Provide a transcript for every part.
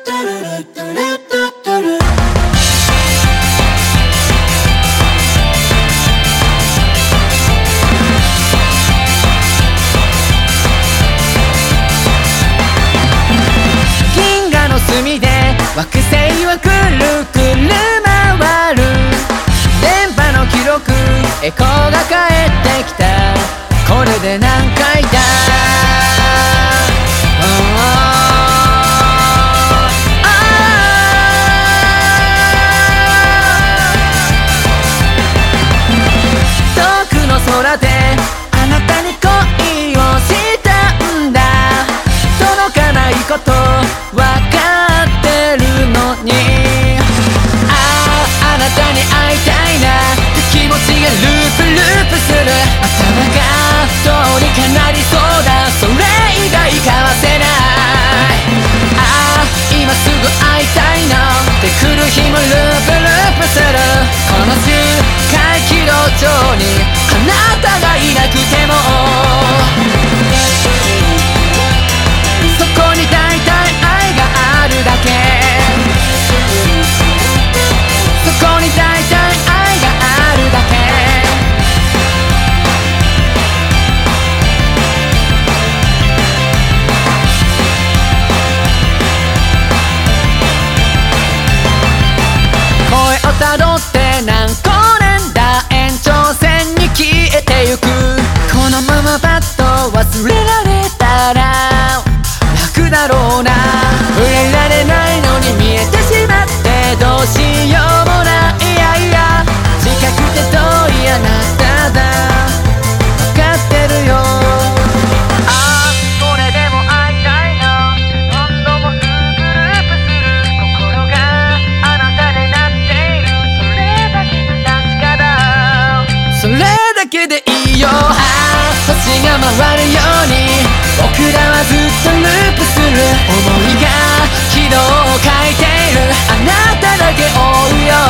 銀河の隅で惑星はくるくる回る。電波の記録エコーが返ってきた。これで何回だ。遠くの空であなたに恋をしたんだ。届かないことわかってるのに、あなたに会いたいなって気持ちがループループする。頭がどうにかなりそうだ。それ以外かわせない。今すぐ会いたいなって来る日もループループする。この周回軌道上にあなたがいなくても、そこに大体愛があるだけ。そこに大体愛があるだけ。声をたどって何光年だ。延長線に消えてゆく。このままパッと忘れられたら楽だろうな。触れられないのに見えてしまってどうしようもない。いやいや近くて遠いあなただ分かってるよ。これでも会いたいなって何度もループループする。心があなたでなっている。それだけで確かだ。それだけでいいよ。星が回るように僕らはずっとループする。想いが軌道を変えている。あなただけ追うよ。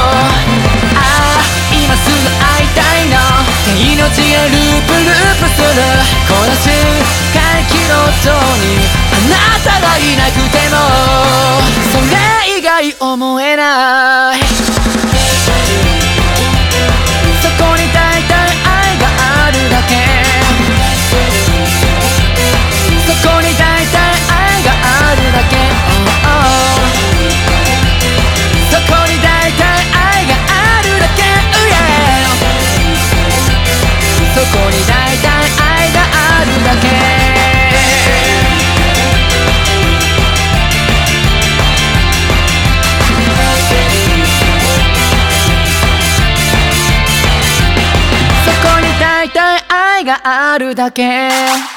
今すぐ会いたいのって命がループループする。この周回軌道上にあなたがいなくてもそれ以外思えない。そこに大体愛があるだけ。そこに大体愛があるだけ。そこに大体愛があるだけ。そこに大体愛があるだけ。そこに大体愛があるだけ。